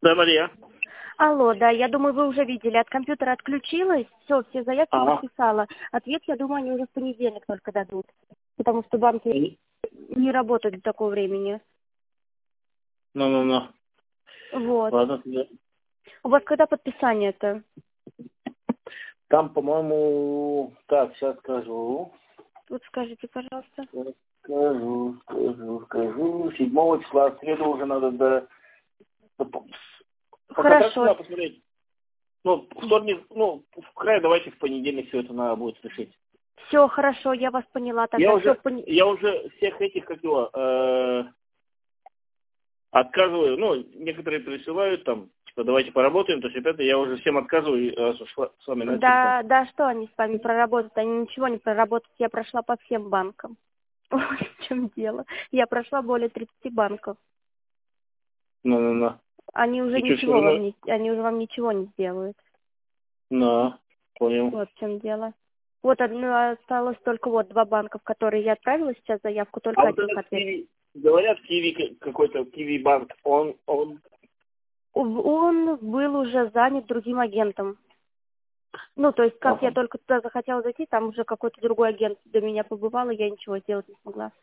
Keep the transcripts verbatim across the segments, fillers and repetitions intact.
Да, Мария. Алло, да, я думаю, вы уже видели. От компьютера отключилась, все, все заявки Ага. подписала. Ответ, я думаю, они уже в понедельник только дадут. Потому что банки не работают до такого времени. Ну-ну-ну. Вот. Ладно, тогда. У вас когда подписание-то? Там, по-моему, так, сейчас скажу. Вот скажите, пожалуйста. Скажу, скажу, скажу. Седьмого числа, в среду уже надо до... до- По контракту Хорошо. надо посмотреть. Ну, вторник, ну, в край давайте в понедельник все это надо будет решить. Все, хорошо, я вас поняла. Я Тогда все уже, в понедельник. я уже всех этих, как его, э, отказываю. Ну, некоторые присылают там, типа, давайте поработаем, то есть это я уже всем отказываю, раз уж с вами на телефон. Да, да, что они с вами проработают? Они ничего не проработают. Я прошла по всем банкам. Вот в чем дело. Я прошла более тридцати банков. Ну-ну-ну. Они уже И что, все ничего равно? вам не, они уже вам ничего не сделают. На, понял. Вот в чем дело. Вот одно осталось только вот два банка, в которые я отправила сейчас заявку, А только вот один этот ответ. Киви, говорят, Киви какой-то, Киви банк, он, он, Он был уже занят другим агентом. Ну, то есть, как я ага. только туда захотела зайти, там уже какой-то другой агент до меня побывал, и я ничего сделать не смогла.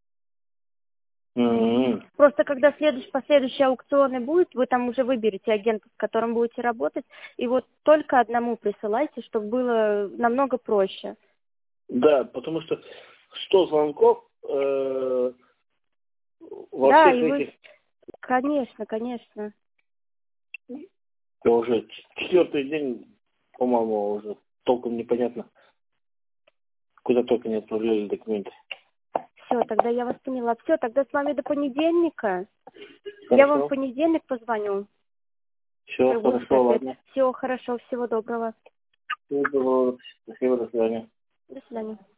М-м. Просто когда следующий, последующие аукционы будут, вы там уже выберете агента, с которым будете работать, и вот только одному присылайте, чтобы было намного проще. Да, потому что сто звонков э, во Да, всех и вы, этих, конечно, конечно. это уже четвертый день, по-моему, уже толком непонятно, куда только не отправляли документы. Все, тогда я вас поняла. Все, тогда с вами до понедельника. Я вам в Хорошо? понедельник позвоню. Все, Как будет хорошо, ответ. ладно. Все, хорошо, всего доброго. Всего доброго. Спасибо, до свидания. До свидания.